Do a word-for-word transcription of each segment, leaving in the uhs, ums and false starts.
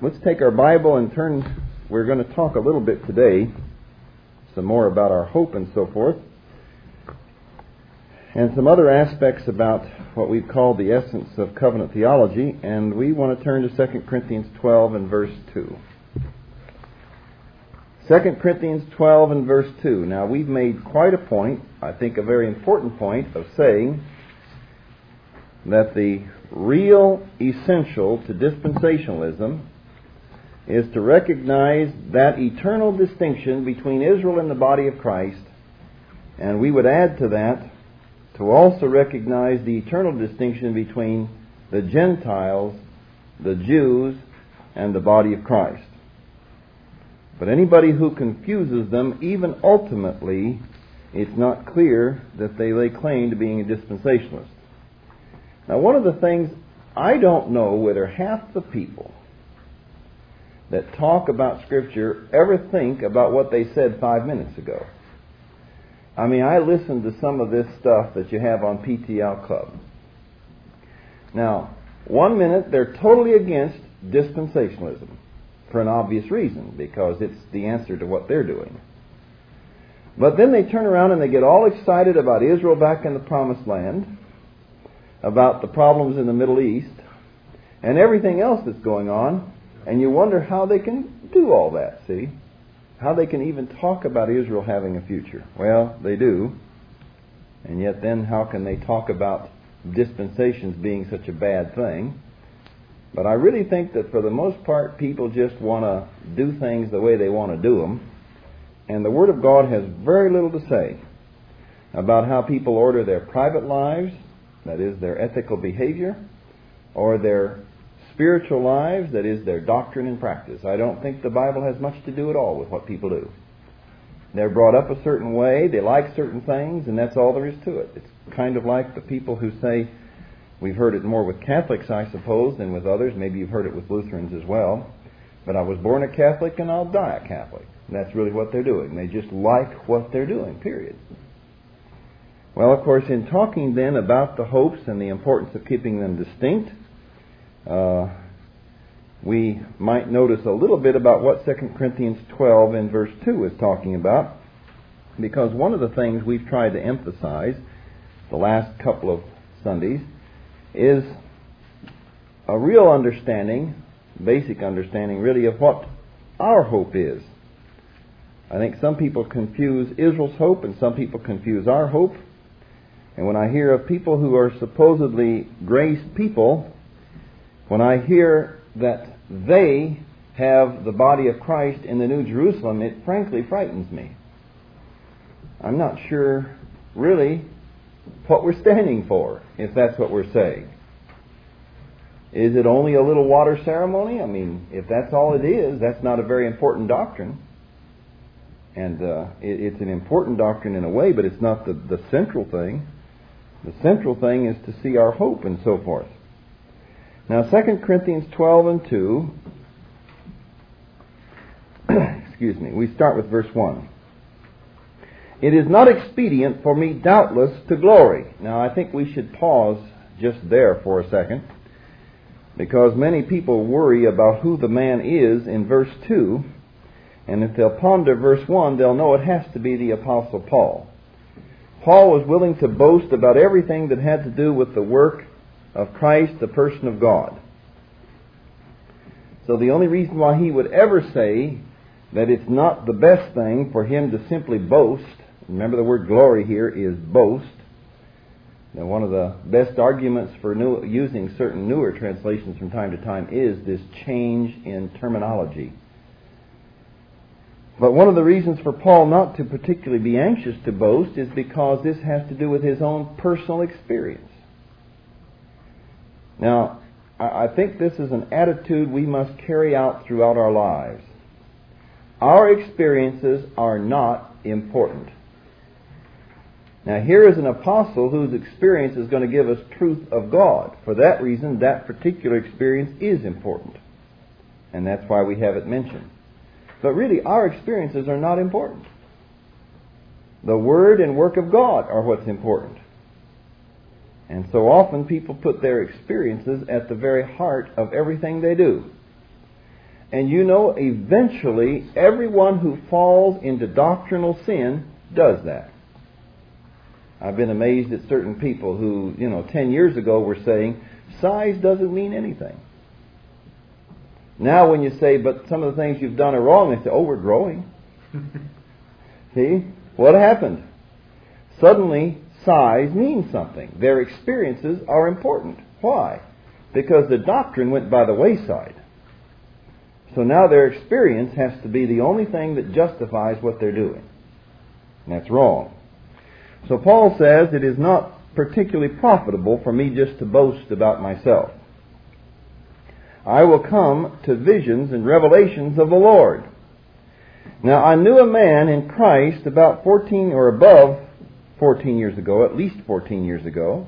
Let's take our Bible and turn. We're going to talk a little bit today, some more about our hope and so forth, and some other aspects about what we've called the essence of covenant theology, and we want to turn to Second Corinthians twelve and verse two. Second Corinthians twelve and verse two. Now, we've made quite a point, I think a very important point, of saying that the real essential to dispensationalism is to recognize that eternal distinction between Israel and the body of Christ, and we would add to that to also recognize the eternal distinction between the Gentiles, the Jews, and the body of Christ. But anybody who confuses them, even ultimately, it's not clear that they lay claim to being a dispensationalist. Now, one of the things, I don't know whether half the people that talk about Scripture ever think about what they said five minutes ago. I mean, I listened to some of this stuff that you have on P T L Club. Now, one minute they're totally against dispensationalism for an obvious reason, because it's the answer to what they're doing. But then they turn around and they get all excited about Israel back in the Promised Land, about the problems in the Middle East, and everything else that's going on, and you wonder how they can do all that, see? How they can even talk about Israel having a future. Well, they do. And yet then how can they talk about dispensations being such a bad thing? But I really think that for the most part, people just want to do things the way they want to do them. And the Word of God has very little to say about how people order their private lives, that is, their ethical behavior, or their spiritual lives, that is, their doctrine and practice. I don't think the Bible has much to do at all with what people do. They're brought up a certain way, they like certain things, and that's all there is to it. It's kind of like the people who say, we've heard it more with Catholics, I suppose, than with others. Maybe you've heard it with Lutherans as well. But I was born a Catholic and I'll die a Catholic. And that's really what they're doing. They just like what they're doing, period. Well, of course, in talking then about the hopes and the importance of keeping them distinct, Uh, we might notice a little bit about what Second Corinthians twelve and verse two is talking about, because one of the things we've tried to emphasize the last couple of Sundays is a real understanding, basic understanding really, of what our hope is. I think some people confuse Israel's hope and some people confuse our hope. And when I hear of people who are supposedly grace people, when I hear that they have the body of Christ in the New Jerusalem, it frankly frightens me. I'm not sure really what we're standing for, if that's what we're saying. Is it only a little water ceremony? I mean, if that's all it is, that's not a very important doctrine. And uh, it, it's an important doctrine in a way, but it's not the, the central thing. The central thing is to see our hope and so forth. Now, Second Corinthians twelve and two, excuse me, we start with verse one. It is not expedient for me, doubtless, to glory. Now, I think we should pause just there for a second, because many people worry about who the man is in verse two, and if they'll ponder verse one, they'll know it has to be the Apostle Paul. Paul was willing to boast about everything that had to do with the work of Christ, the person of God. So the only reason why he would ever say that it's not the best thing for him to simply boast, remember the word glory here is boast. Now, one of the best arguments for new, using certain newer translations from time to time is this change in terminology. But one of the reasons for Paul not to particularly be anxious to boast is because this has to do with his own personal experience. Now, I think this is an attitude we must carry out throughout our lives. Our experiences are not important. Now, here is an apostle whose experience is going to give us truth of God. For that reason, that particular experience is important. And that's why we have it mentioned. But really, our experiences are not important. The Word and work of God are what's important. And so often people put their experiences at the very heart of everything they do. And you know, eventually, everyone who falls into doctrinal sin does that. I've been amazed at certain people who, you know, ten years ago were saying, size doesn't mean anything. Now when you say, but some of the things you've done are wrong, they say, oh, we're growing. See? What happened? Suddenly, size means something. Their experiences are important. Why? Because the doctrine went by the wayside. So now their experience has to be the only thing that justifies what they're doing. And that's wrong. So Paul says it is not particularly profitable for me just to boast about myself. I will come to visions and revelations of the Lord. Now I knew a man in Christ about fourteen or above fourteen years ago, at least fourteen years ago.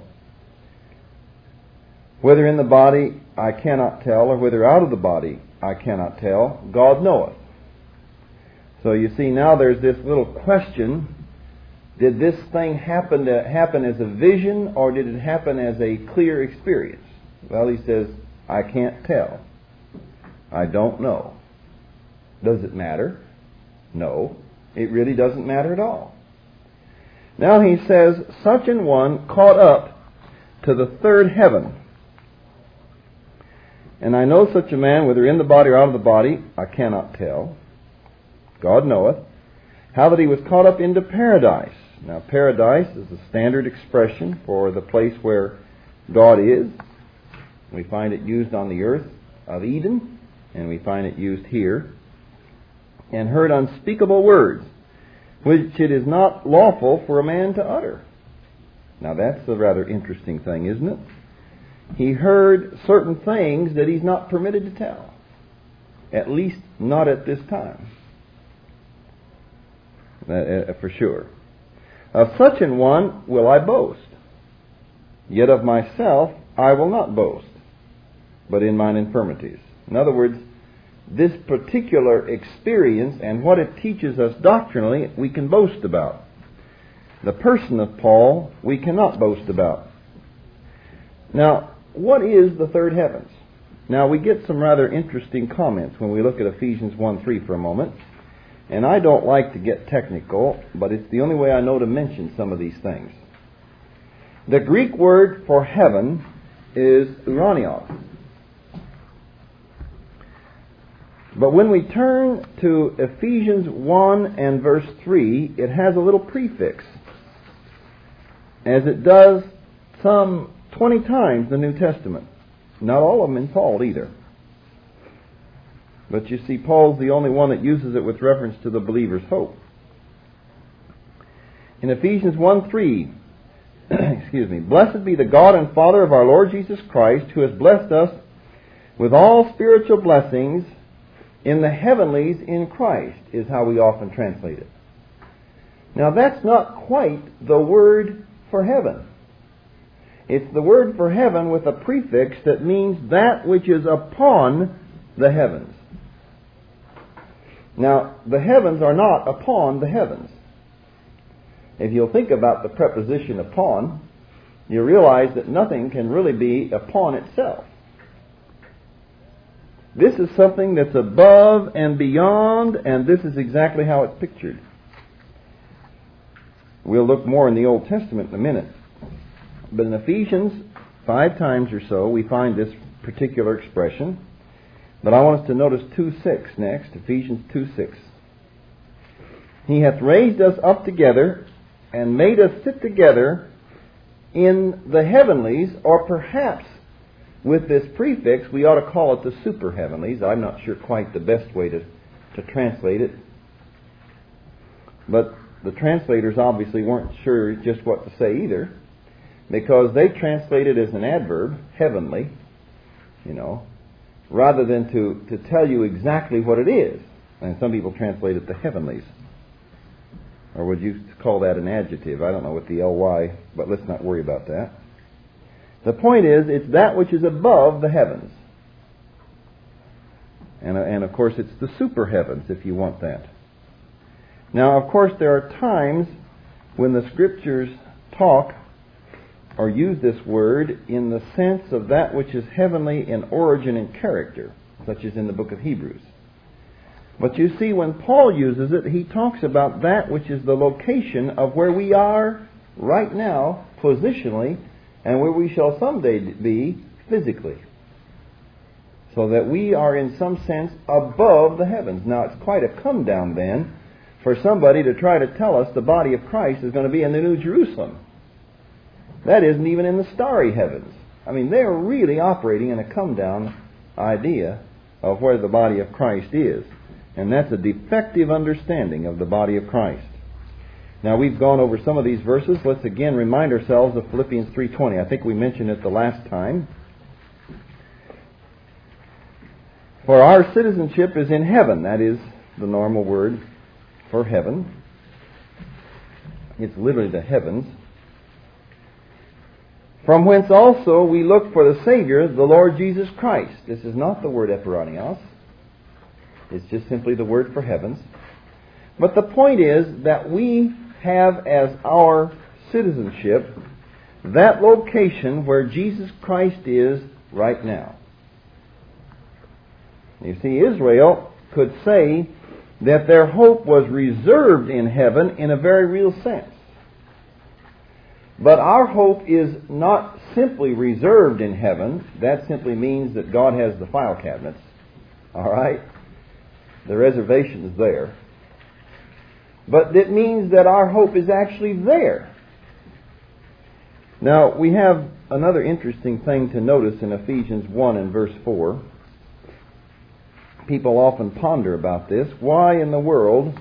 Whether in the body I cannot tell, or whether out of the body I cannot tell, God knoweth. So you see, now there's this little question. Did this thing happen to happen as a vision, or did it happen as a clear experience? Well, he says, I can't tell. I don't know. Does it matter? No, it really doesn't matter at all. Now he says, such an one caught up to the third heaven. And I know such a man, whether in the body or out of the body, I cannot tell. God knoweth. How that he was caught up into paradise. Now, paradise is a standard expression for the place where God is. We find it used on the earth of Eden, and we find it used here. And heard unspeakable words, which it is not lawful for a man to utter. Now, that's a rather interesting thing, isn't it? He heard certain things that he's not permitted to tell. At least not at this time. Uh, for sure. Of such an one will I boast. Yet of myself I will not boast, but in mine infirmities. In other words, this particular experience and what it teaches us doctrinally, we can boast about. The person of Paul, we cannot boast about. Now, what is the third heavens? Now, we get some rather interesting comments when we look at Ephesians one three for a moment. And I don't like to get technical, but it's the only way I know to mention some of these things. The Greek word for heaven is uranios. But when we turn to Ephesians one and verse three, it has a little prefix, as it does some twenty times in the New Testament. Not all of them in Paul either. But you see, Paul's the only one that uses it with reference to the believer's hope. In Ephesians one three, excuse me, blessed be the God and Father of our Lord Jesus Christ, who has blessed us with all spiritual blessings in the heavenlies in Christ, is how we often translate it. Now that's not quite the word for heaven. It's the word for heaven with a prefix that means that which is upon the heavens. Now, the heavens are not upon the heavens. If you'll think about the preposition upon, you realize that nothing can really be upon itself. This is something that's above and beyond, and this is exactly how it's pictured. We'll look more in the Old Testament in a minute. But in Ephesians, five times or so, we find this particular expression. But I want us to notice two six next, Ephesians two six. He hath raised us up together and made us sit together in the heavenlies, or perhaps with this prefix, we ought to call it the super heavenlies. I'm not sure quite the best way to, to translate it. But the translators obviously weren't sure just what to say either, because they translate it as an adverb, heavenly, you know, rather than to, to tell you exactly what it is. And some people translate it the heavenlies. Or would you call that an adjective? I don't know what the L Y, but let's not worry about that. The point is, it's that which is above the heavens. And, and of course, it's the super heavens, if you want that. Now, of course, there are times when the Scriptures talk or use this word in the sense of that which is heavenly in origin and character. such as in the book of Hebrews. But you see, when Paul uses it, he talks about that which is the location of where we are right now, positionally, and where we shall someday be physically. So that we are in some sense above the heavens. Now, it's quite a come down then for somebody to try to tell us the body of Christ is going to be in the New Jerusalem. That isn't even in the starry heavens. I mean, they're really operating in a come down idea of where the body of Christ is. And that's a defective understanding of the body of Christ. Now, we've gone over some of these verses. Let's again remind ourselves of Philippians three twenty. I think we mentioned it the last time. For our citizenship is in heaven. That is the normal word for heaven. It's literally the heavens. From whence also we look for the Savior, the Lord Jesus Christ. This is not the word eperonios. It's just simply the word for heavens. But the point is that we have as our citizenship that location where Jesus Christ is right now. You see, Israel could say that their hope was reserved in heaven in a very real sense. But our hope is not simply reserved in heaven. That simply means that God has the file cabinets. All right? The reservation is there. But it means that our hope is actually there. Now, we have another interesting thing to notice in Ephesians one and verse four. People often ponder about this. Why in the world?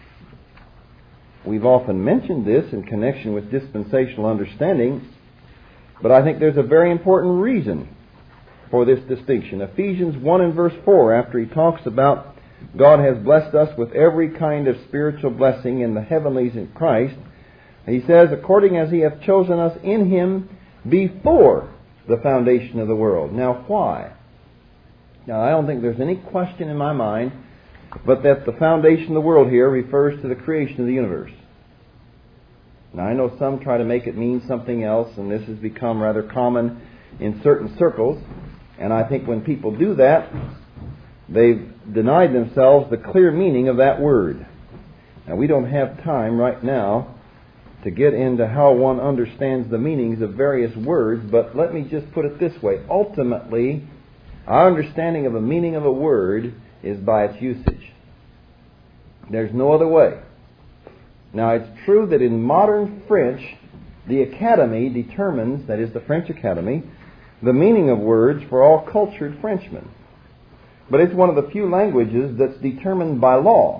We've often mentioned this in connection with dispensational understanding, but I think there's a very important reason for this distinction. Ephesians one and verse four, after he talks about God has blessed us with every kind of spiritual blessing in the heavenlies in Christ, he says, according as he hath chosen us in him before the foundation of the world. Now, why? Now, I don't think there's any question in my mind but that the foundation of the world here refers to the creation of the universe. Now, I know some try to make it mean something else, and this has become rather common in certain circles. And I think when people do that, they've denied themselves the clear meaning of that word. Now, we don't have time right now to get into how one understands the meanings of various words, but let me just put it this way. Ultimately, our understanding of the meaning of a word is by its usage. There's no other way. Now, it's true that in modern French, the Academy determines, that is the French Academy, the meaning of words for all cultured Frenchmen. But it's one of the few languages that's determined by law.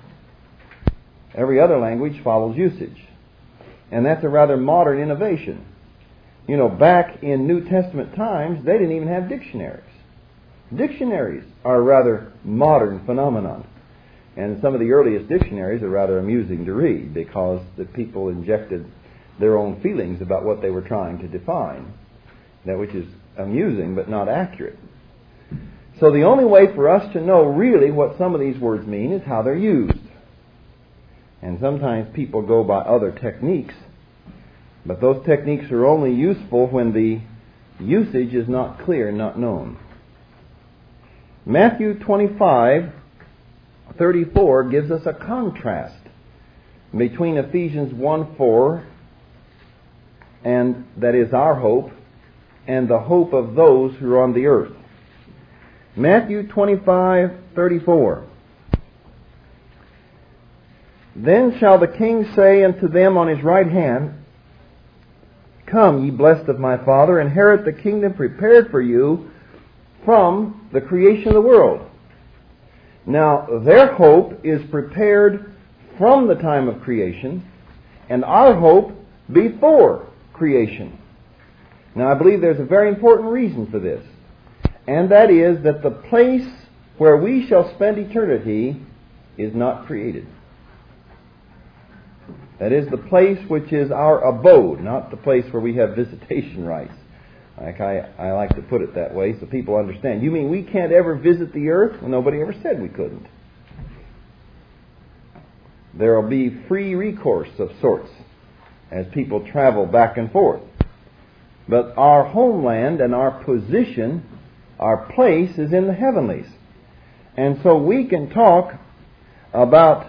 Every other language follows usage. And that's a rather modern innovation. You know, back in New Testament times, they didn't even have dictionaries. Dictionaries are a rather modern phenomenon. And some of the earliest dictionaries are rather amusing to read because the people injected their own feelings about what they were trying to define. That which is amusing but not accurate. So the only way for us to know really what some of these words mean is how they're used. And sometimes people go by other techniques, but those techniques are only useful when the usage is not clear and not known. Matthew twenty-five thirty-four gives us a contrast between Ephesians one four, and that is our hope, and the hope of those who are on the earth. Matthew twenty-five thirty-four. Then shall the king say unto them on his right hand, Come, ye blessed of my Father, inherit the kingdom prepared for you from the creation of the world. Now, their hope is prepared from the time of creation, and our hope before creation. Now, I believe there's a very important reason for this, and that is that the place where we shall spend eternity is not created. That is the place which is our abode, not the place where we have visitation rights. Like I, I like to put it that way so people understand. You mean we can't ever visit the earth? Well, nobody ever said we couldn't. There will be free recourse of sorts as people travel back and forth. But our homeland and our position our place is in the heavenlies. And so we can talk about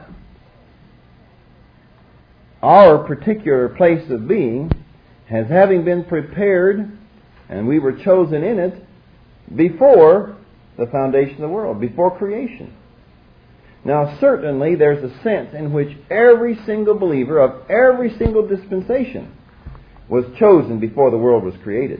our particular place of being as having been prepared, and we were chosen in it before the foundation of the world, before creation. Now, certainly there's a sense in which every single believer of every single dispensation was chosen before the world was created.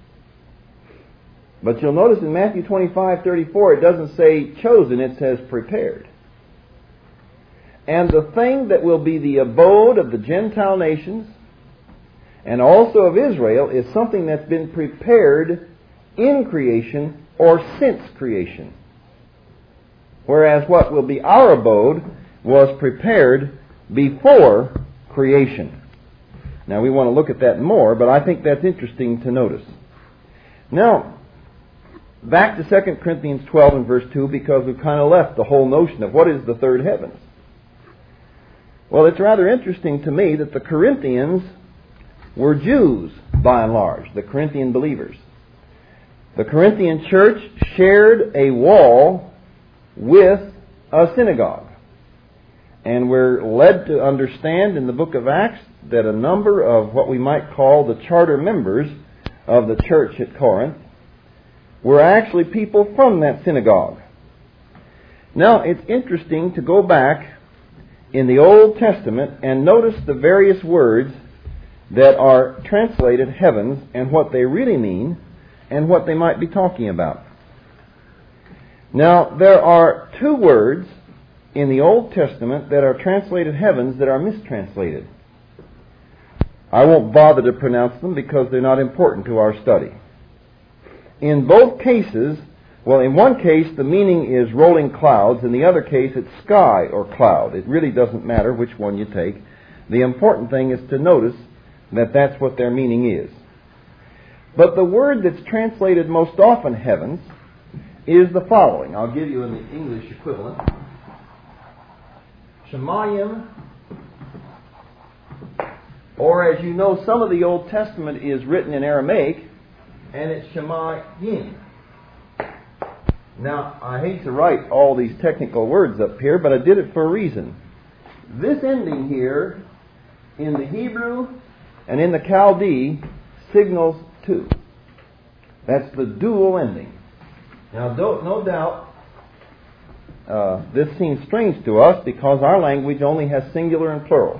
But you'll notice in Matthew twenty-five thirty-four, it doesn't say chosen, it says prepared. And the thing that will be the abode of the Gentile nations and also of Israel is something that's been prepared in creation or since creation. Whereas what will be our abode was prepared before creation. Now we want to look at that more, but I think that's interesting to notice. Now, back to Second Corinthians twelve and verse two, because we've kind of left the whole notion of what is the third heavens. Well, it's rather interesting to me that the Corinthians were Jews, by and large, the Corinthian believers. The Corinthian church shared a wall with a synagogue. And we're led to understand in the book of Acts that a number of what we might call the charter members of the church at Corinth were actually people from that synagogue. Now, it's interesting to go back in the Old Testament and notice the various words that are translated heavens and what they really mean and what they might be talking about. Now, there are two words in the Old Testament that are translated heavens that are mistranslated. I won't bother to pronounce them because they're not important to our study. In both cases, well, in one case the meaning is rolling clouds, in the other case it's sky or cloud. It really doesn't matter which one you take. The important thing is to notice that that's what their meaning is. But the word that's translated most often heavens is the following. I'll give you in the English equivalent. Shemayim, or as you know, some of the Old Testament is written in Aramaic, and it's Shemayim. Now, I hate to write all these technical words up here, but I did it for a reason. This ending here, in the Hebrew and in the Chaldee, signals two. That's the dual ending. Now, don't, no doubt, uh, this seems strange to us because our language only has singular and plural.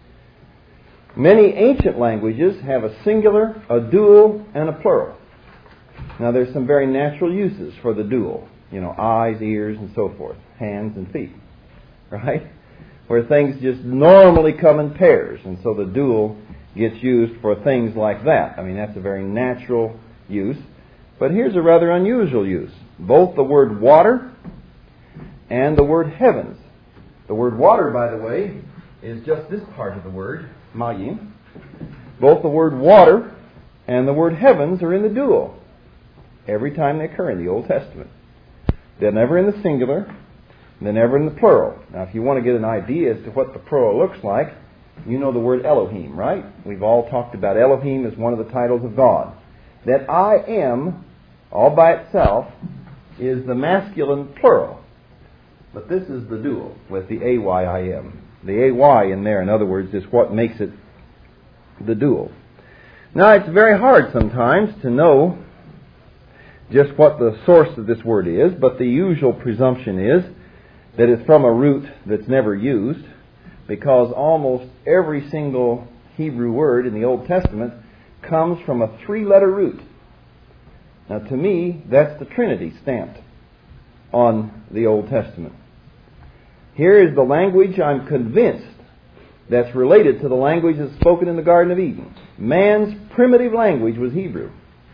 Many ancient languages have a singular, a dual, and a plural. Now, there's some very natural uses for the dual. You know, eyes, ears, and so forth. Hands and feet. Right? Where things just normally come in pairs. And so the dual gets used for things like that. I mean, that's a very natural use. But here's a rather unusual use. Both the word water and the word heavens. The word water, by the way, is just this part of the word, mayim. Both the word water and the word heavens are in the dual every time they occur in the Old Testament. They're never in the singular, they're never in the plural. Now, if you want to get an idea as to what the plural looks like, you know the word Elohim, right? We've all talked about Elohim as one of the titles of God. That I am, all by itself, is the masculine plural. But this is the dual with the A Y I M. The A Y in there, in other words, is what makes it the dual. Now, it's very hard sometimes to know just what the source of this word is, but the usual presumption is that it's from a root that's never used, because almost every single Hebrew word in the Old Testament comes from a three-letter root. Now, to me, that's the Trinity stamped on the Old Testament. Here is the language, I'm convinced, that's related to the language that's spoken in the Garden of Eden. Man's primitive language was Hebrew,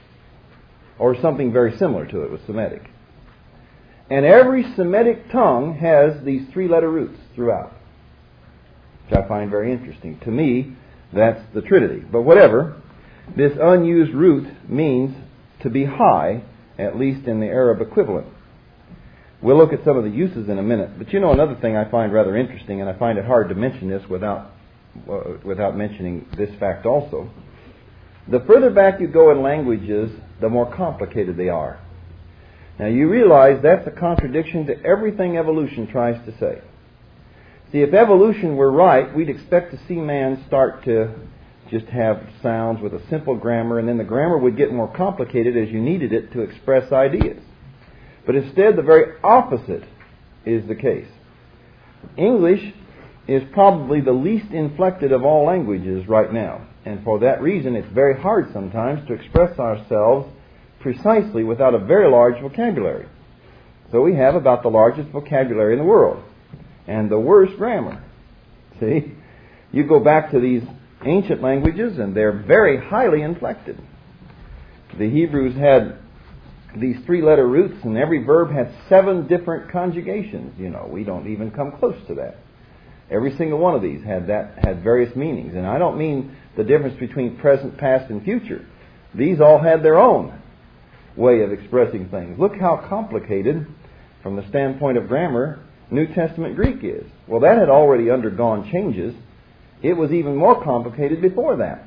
or something very similar to it was Semitic. And every Semitic tongue has these three-letter roots throughout, which I find very interesting. To me, that's the Trinity. But whatever, this unused root means to be high, at least in the Arab equivalent. We'll look at some of the uses in a minute. But you know, another thing I find rather interesting, and I find it hard to mention this without uh, without mentioning this fact also. The further back you go in languages, the more complicated they are. Now you realize that's a contradiction to everything evolution tries to say. See, if evolution were right, we'd expect to see man start to just have sounds with a simple grammar, and then the grammar would get more complicated as you needed it to express ideas. But instead, the very opposite is the case. English is probably the least inflected of all languages right now. And for that reason, it's very hard sometimes to express ourselves precisely without a very large vocabulary. So we have about the largest vocabulary in the world and the worst grammar. See? You go back to these ancient languages and they're very highly inflected. The Hebrews had these three-letter roots and every verb had seven different conjugations. You know, we don't even come close to that. Every single one of these had that had various meanings. And I don't mean the difference between present, past, and future. These all had their own way of expressing things. Look how complicated, from the standpoint of grammar, New Testament Greek is. Well, that had already undergone changes. It was even more complicated before that.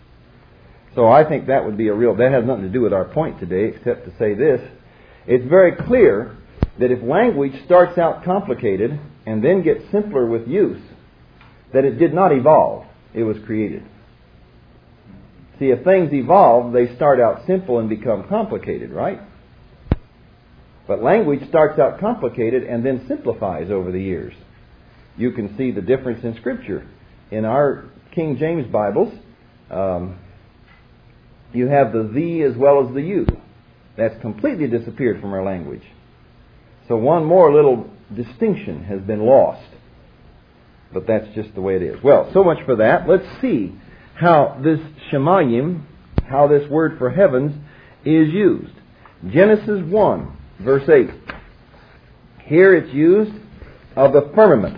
So I think that would be a real... That has nothing to do with our point today, except to say this. It's very clear that if language starts out complicated and then gets simpler with use, that it did not evolve. It was created. See, if things evolve, they start out simple and become complicated, right? But language starts out complicated and then simplifies over the years. You can see the difference in Scripture. In our King James Bibles, um, you have the thee as well as the you. That's completely disappeared from our language. So one more little distinction has been lost. But that's just the way it is. Well, so much for that. Let's see how this Shemayim, how this word for heavens is used. Genesis one, verse eight. Here it's used of the firmament.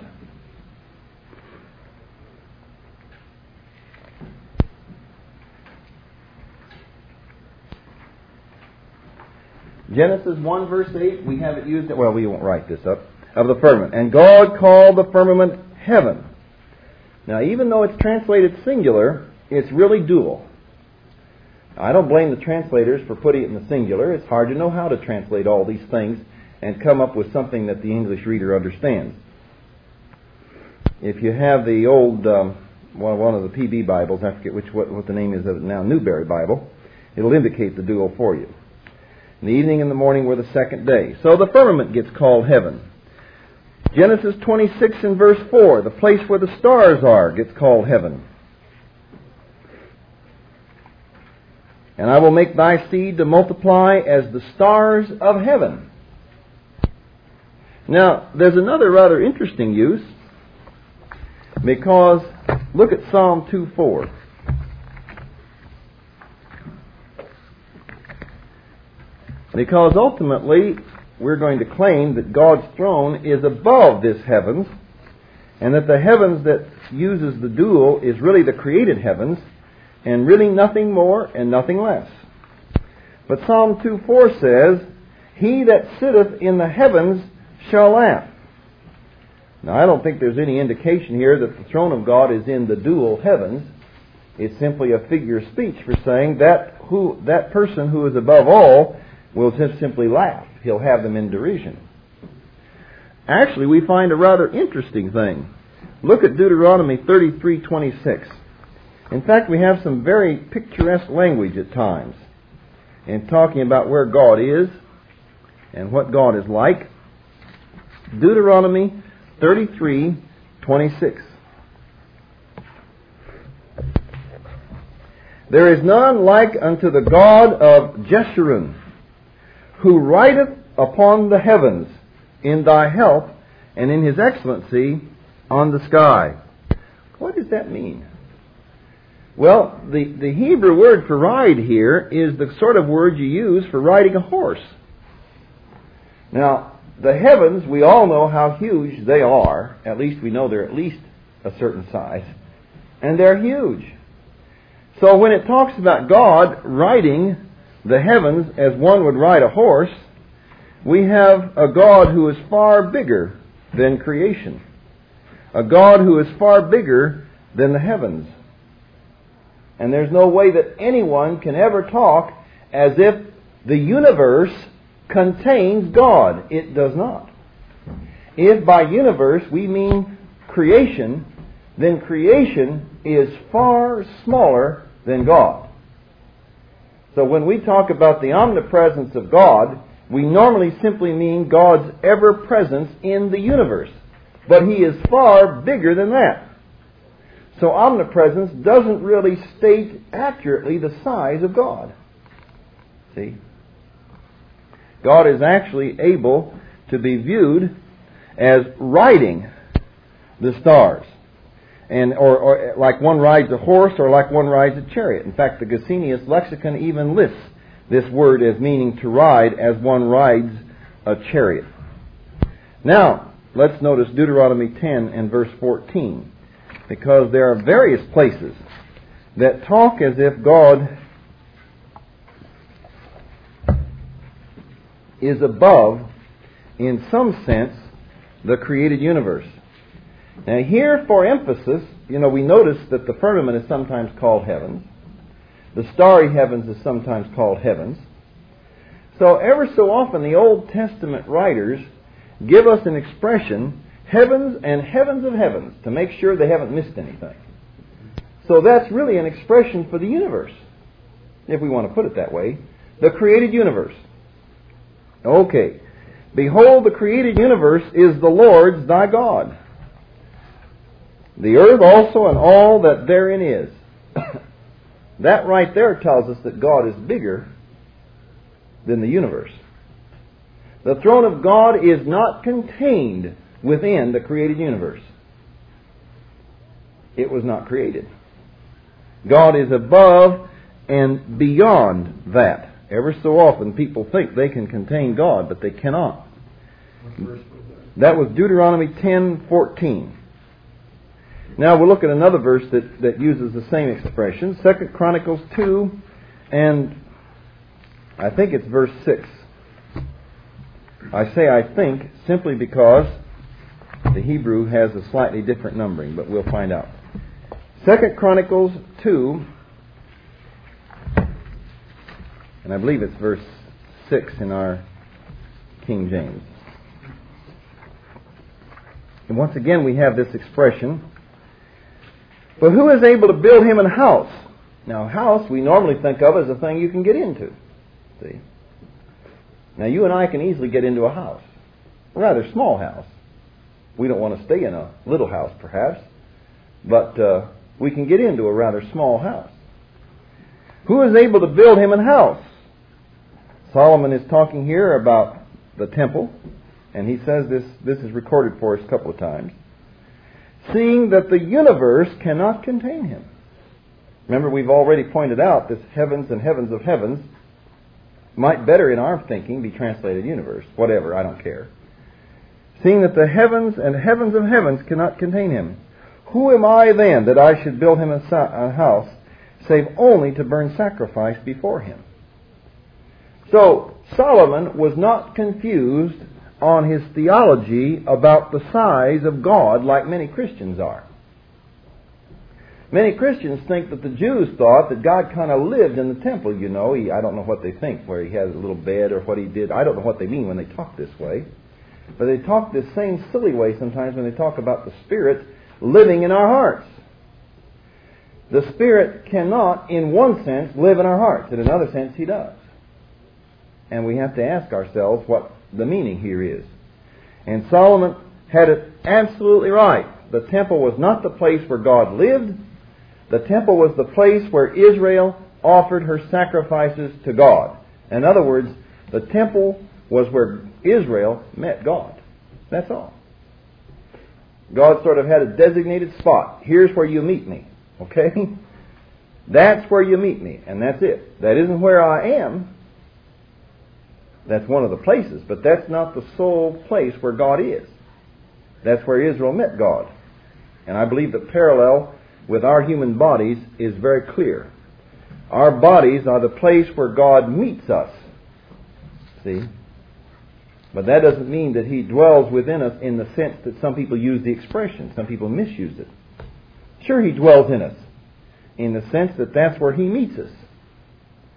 Genesis one, verse eight, we have it used, well, we won't write this up, of the firmament. And God called the firmament heaven. Now, even though it's translated singular, it's really dual. I don't blame the translators for putting it in the singular. It's hard to know how to translate all these things and come up with something that the English reader understands. If you have the old, um, well, one of the P B Bibles, I forget which what, what the name is of it now, Newberry Bible, it'll indicate the dual for you. The evening and the morning were the second day. So the firmament gets called heaven. Genesis twenty-six and verse four, the place where the stars are gets called heaven. And I will make thy seed to multiply as the stars of heaven. Now, there's another rather interesting use, because look at Psalm two four. Because ultimately, we're going to claim that God's throne is above this heavens, and that the heavens that uses the dual is really the created heavens, and really nothing more and nothing less. But Psalm two four says, He that sitteth in the heavens shall laugh. Now, I don't think there's any indication here that the throne of God is in the dual heavens. It's simply a figure of speech for saying that who that person who is above all will just simply laugh. He'll have them in derision. Actually, we find a rather interesting thing. Look at Deuteronomy thirty-three twenty-six. In fact, we have some very picturesque language at times in talking about where God is and what God is like. Deuteronomy thirty-three twenty-six. There is none like unto the God of Jeshurun, who rideth upon the heavens in thy help, and in his excellency on the sky. What does that mean? Well, the, the Hebrew word for ride here is the sort of word you use for riding a horse. Now, the heavens, we all know how huge they are. At least we know they're at least a certain size. And they're huge. So when it talks about God riding the heavens as one would ride a horse, we have a God who is far bigger than creation. A God who is far bigger than the heavens. And there's no way that anyone can ever talk as if the universe contains God. It does not. If by universe we mean creation, then creation is far smaller than God. So when we talk about the omnipresence of God, we normally simply mean God's ever-presence in the universe. But He is far bigger than that. So omnipresence doesn't really state accurately the size of God. See? God is actually able to be viewed as riding the stars. And or, or like one rides a horse or like one rides a chariot. In fact, the Gesenius lexicon even lists this word as meaning to ride as one rides a chariot. Now, let's notice Deuteronomy ten and verse fourteen. Because there are various places that talk as if God is above, in some sense, the created universe. Now here, for emphasis, you know, we notice that the firmament is sometimes called heavens. The starry heavens is sometimes called heavens. So ever so often the Old Testament writers give us an expression, heavens and heavens of heavens, to make sure they haven't missed anything. So that's really an expression for the universe, if we want to put it that way. The created universe. Okay. Behold, the created universe is the Lord's thy God. The earth also and all that therein is. That right there tells us that God is bigger than the universe. The throne of God is not contained within the created universe. It was not created. God is above and beyond that. Ever so often people think they can contain God, but they cannot. What verse was that? That was Deuteronomy ten fourteen. Now we'll look at another verse that, that uses the same expression. Second Chronicles two and I think it's verse six. I say I think simply because the Hebrew has a slightly different numbering, but we'll find out. Second Chronicles two, and I believe it's verse six in our King James. And once again we have this expression, but who is able to build him a house? Now, a house we normally think of as a thing you can get into. See? Now, you and I can easily get into a house. A rather small house. We don't want to stay in a little house, perhaps. But uh, we can get into a rather small house. Who is able to build him a house? Solomon is talking here about the temple. And he says this, this is recorded for us a couple of times. Seeing that the universe cannot contain him. Remember, we've already pointed out this heavens and heavens of heavens might better in our thinking be translated universe. Whatever, I don't care. Seeing that the heavens and heavens of heavens cannot contain him. Who am I then that I should build him a, sa- a house, save only to burn sacrifice before him? So, Solomon was not confused on his theology about the size of God like many Christians are. Many Christians think that the Jews thought that God kind of lived in the temple, you know. He, I don't know what they think, where he has a little bed or what he did. I don't know what they mean when they talk this way. But they talk this same silly way sometimes when they talk about the Spirit living in our hearts. The Spirit cannot, in one sense, live in our hearts. In another sense, He does. And we have to ask ourselves what the meaning here is. And Solomon had it absolutely right. The temple was not the place where God lived. The temple was the place where Israel offered her sacrifices to God. In other words, the temple was where Israel met God. That's all. God sort of had a designated spot. Here's where you meet me. Okay? That's where you meet me. And that's it. That isn't where I am. That's one of the places, but that's not the sole place where God is. That's where Israel met God. And I believe the parallel with our human bodies is very clear. Our bodies are the place where God meets us. See? But that doesn't mean that He dwells within us in the sense that some people use the expression. Some people misuse it. Sure, He dwells in us in the sense that that's where He meets us.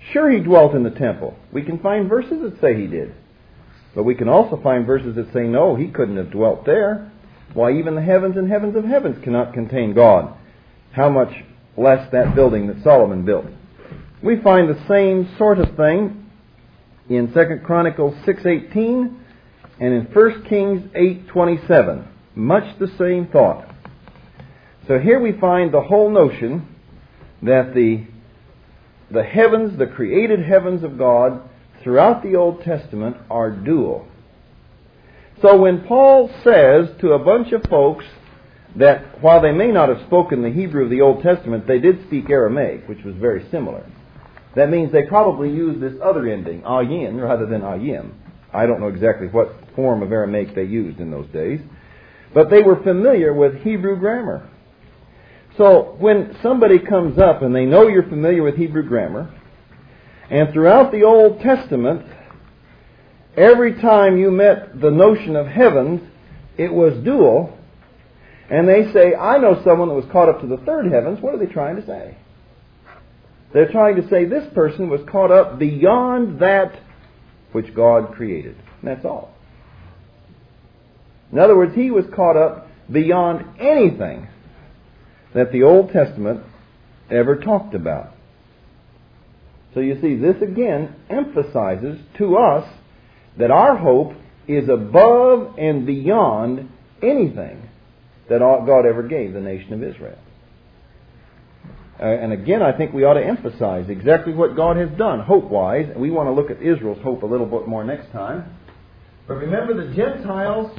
Sure, he dwelt in the temple. We can find verses that say he did. But we can also find verses that say, no, he couldn't have dwelt there. Why, even the heavens and heavens of heavens cannot contain God. How much less that building that Solomon built. We find the same sort of thing in Second Chronicles six eighteen and in First Kings eight twenty-seven. Much the same thought. So here we find the whole notion that the, the heavens, the created heavens of God throughout the Old Testament are dual. So when Paul says to a bunch of folks that while they may not have spoken the Hebrew of the Old Testament, they did speak Aramaic, which was very similar. That means they probably used this other ending, ayin, rather than ayim. I don't know exactly what form of Aramaic they used in those days. But they were familiar with Hebrew grammar. So when somebody comes up and they know you're familiar with Hebrew grammar, and throughout the Old Testament, every time you met the notion of heavens, it was dual, and they say, I know someone that was caught up to the third heavens, what are they trying to say? They're trying to say this person was caught up beyond that which God created. And that's all. In other words, he was caught up beyond anything that the Old Testament ever talked about. So you see, this again emphasizes to us that our hope is above and beyond anything that God ever gave the nation of Israel. Uh, and again, I think we ought to emphasize exactly what God has done, hope-wise. We want to look at Israel's hope a little bit more next time. But remember, the Gentiles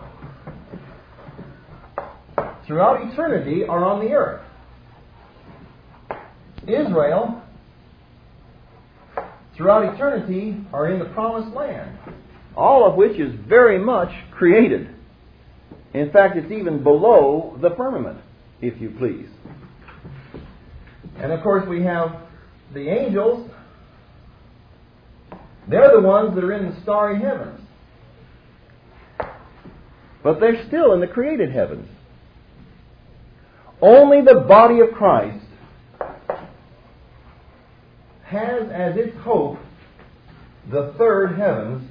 throughout eternity are on the earth. Israel, throughout eternity, are in the promised land, all of which is very much created. In fact, it's even below the firmament, if you please. And of course we have the angels. They're the ones that are in the starry heavens. But they're still in the created heavens. Only the body of Christ has as its hope the third heavens,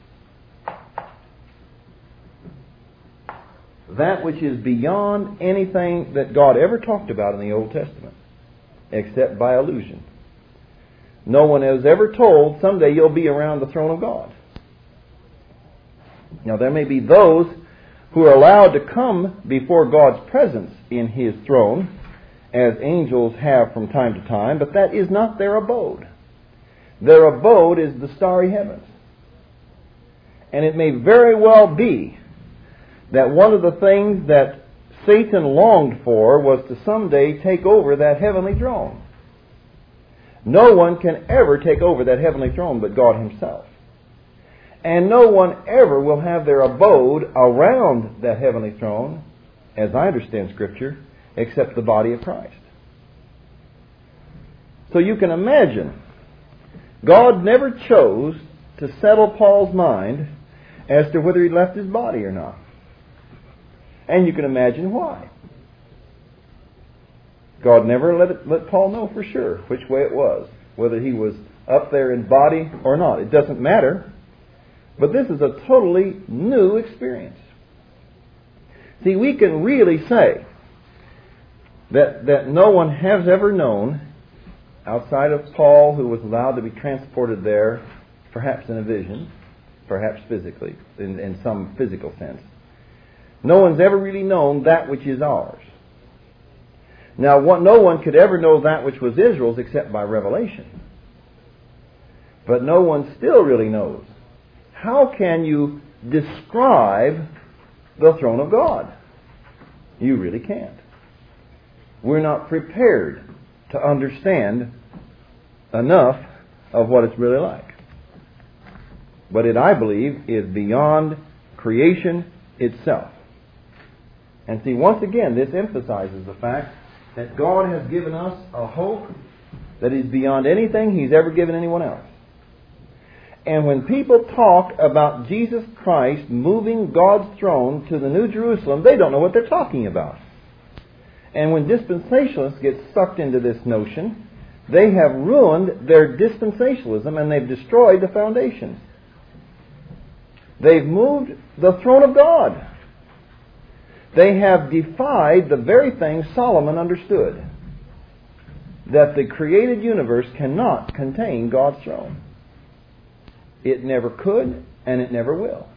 that which is beyond anything that God ever talked about in the Old Testament, except by allusion. No one has ever told, someday you'll be around the throne of God. Now there may be those who are allowed to come before God's presence in His throne, as angels have from time to time, but that is not their abode. Their abode is the starry heavens. And it may very well be that one of the things that Satan longed for was to someday take over that heavenly throne. No one can ever take over that heavenly throne but God Himself. And no one ever will have their abode around that heavenly throne, as I understand Scripture, except the body of Christ. So you can imagine, God never chose to settle Paul's mind as to whether he left his body or not. And you can imagine why. God never let, it, let Paul know for sure which way it was, whether he was up there in body or not. It doesn't matter. But this is a totally new experience. See, we can really say that, that no one has ever known, outside of Paul, who was allowed to be transported there, perhaps in a vision, perhaps physically, in, in some physical sense. No one's ever really known that which is ours. Now, what, no one could ever know that which was Israel's except by revelation. But no one still really knows. How can you describe the throne of God? You really can't. We're not prepared to understand enough of what it's really like. But it, I believe, is beyond creation itself. And see, once again, this emphasizes the fact that God has given us a hope that is beyond anything He's ever given anyone else. And when people talk about Jesus Christ moving God's throne to the New Jerusalem, they don't know what they're talking about. And when dispensationalists get sucked into this notion, They have ruined their dispensationalism and they've destroyed the foundation. They've moved the throne of God. They have defied the very thing Solomon understood, that the created universe cannot contain God's throne. It never could, and it never will.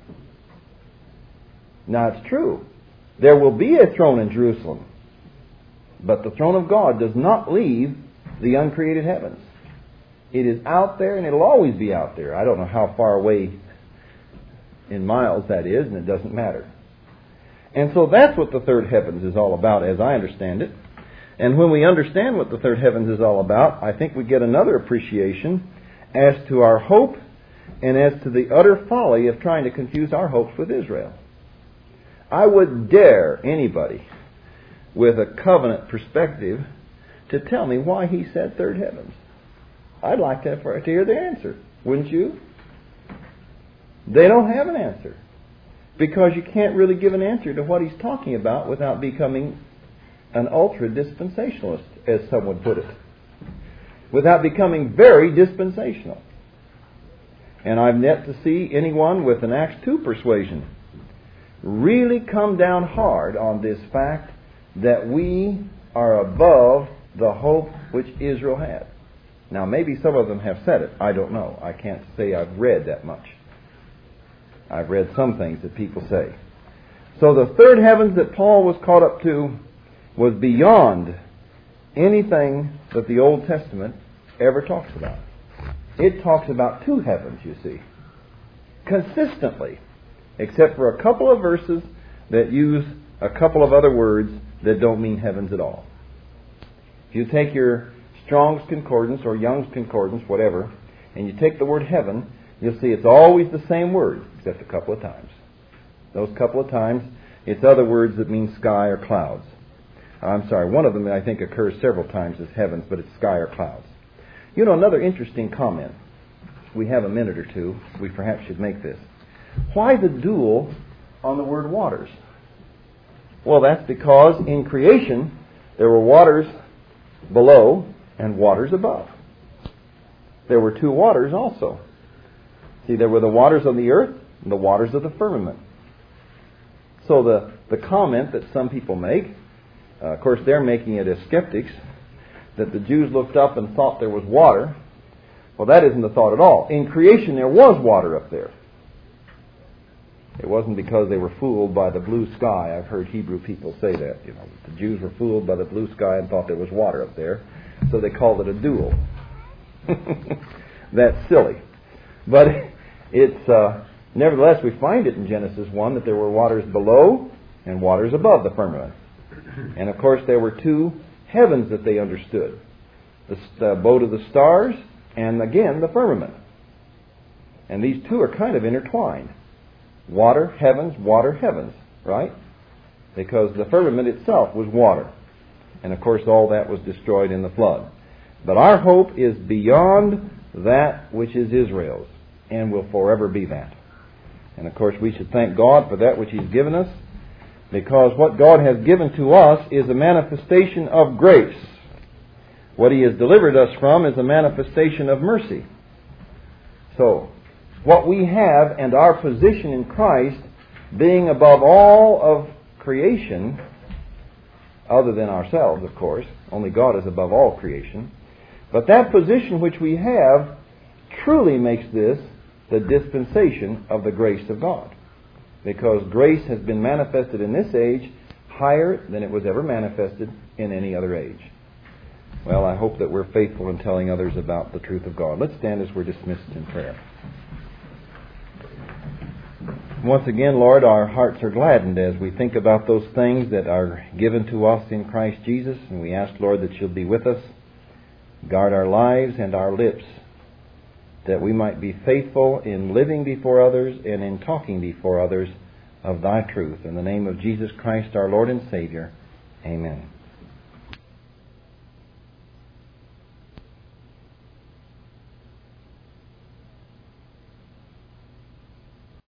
Now, it's true. There will be a throne in Jerusalem, but the throne of God does not leave the uncreated heavens. It is out there, and it'll always be out there. I don't know how far away in miles that is, and it doesn't matter. And so that's what the third heavens is all about, as I understand it. And when we understand what the third heavens is all about, I think we get another appreciation as to our hope and as to the utter folly of trying to confuse our hopes with Israel. I would dare anybody with a covenant perspective to tell me why he said third heavens. I'd like to, to hear the answer, wouldn't you? They don't have an answer, because you can't really give an answer to what he's talking about without becoming an ultra-dispensationalist, as some would put it. Without becoming very dispensational. And I've yet to see anyone with an Acts two persuasion really come down hard on this fact that we are above the hope which Israel had. Now, maybe some of them have said it. I don't know. I can't say I've read that much. I've read some things that people say. So the third heavens that Paul was caught up to was beyond anything that the Old Testament ever talks about. It talks about two heavens, you see, consistently, except for a couple of verses that use a couple of other words that don't mean heavens at all. If you take your Strong's Concordance or Young's Concordance, whatever, and you take the word heaven, you'll see it's always the same word, except a couple of times. Those couple of times, it's other words that mean sky or clouds. I'm sorry, one of them I think occurs several times as heavens, but it's sky or clouds. You know, another interesting comment. We have a minute or two. We perhaps should make this. Why the dual on the word waters? Well, that's because in creation there were waters below and waters above. There were two waters also. See, there were the waters on the earth and the waters of the firmament. So the, the comment that some people make, uh, of course they're making it as skeptics, that the Jews looked up and thought there was water. Well, that isn't the thought at all. In creation there was water up there. It wasn't because they were fooled by the blue sky. I've heard Hebrew people say that. You know, the Jews were fooled by the blue sky and thought there was water up there, so they called it a dual. That's silly. But it's uh, nevertheless, we find it in Genesis one that there were waters below and waters above the firmament. And of course there were two heavens that they understood. The, the abode of the stars and again the firmament. And these two are kind of intertwined. Water, heavens, water, heavens, right? Because the firmament itself was water. And of course all that was destroyed in the flood. But our hope is beyond that which is Israel's, and will forever be that. And of course we should thank God for that which He's given us, because what God has given to us is a manifestation of grace. What He has delivered us from is a manifestation of mercy. So, what we have and our position in Christ being above all of creation, other than ourselves, of course, only God is above all creation, but that position which we have truly makes this the dispensation of the grace of God. Because grace has been manifested in this age higher than it was ever manifested in any other age. Well, I hope that we're faithful in telling others about the truth of God. Let's stand as we're dismissed in prayer. Once again, Lord, our hearts are gladdened as we think about those things that are given to us in Christ Jesus, and we ask, Lord, that You'll be with us, guard our lives and our lips, that we might be faithful in living before others and in talking before others of Thy truth. In the name of Jesus Christ, our Lord and Savior, amen.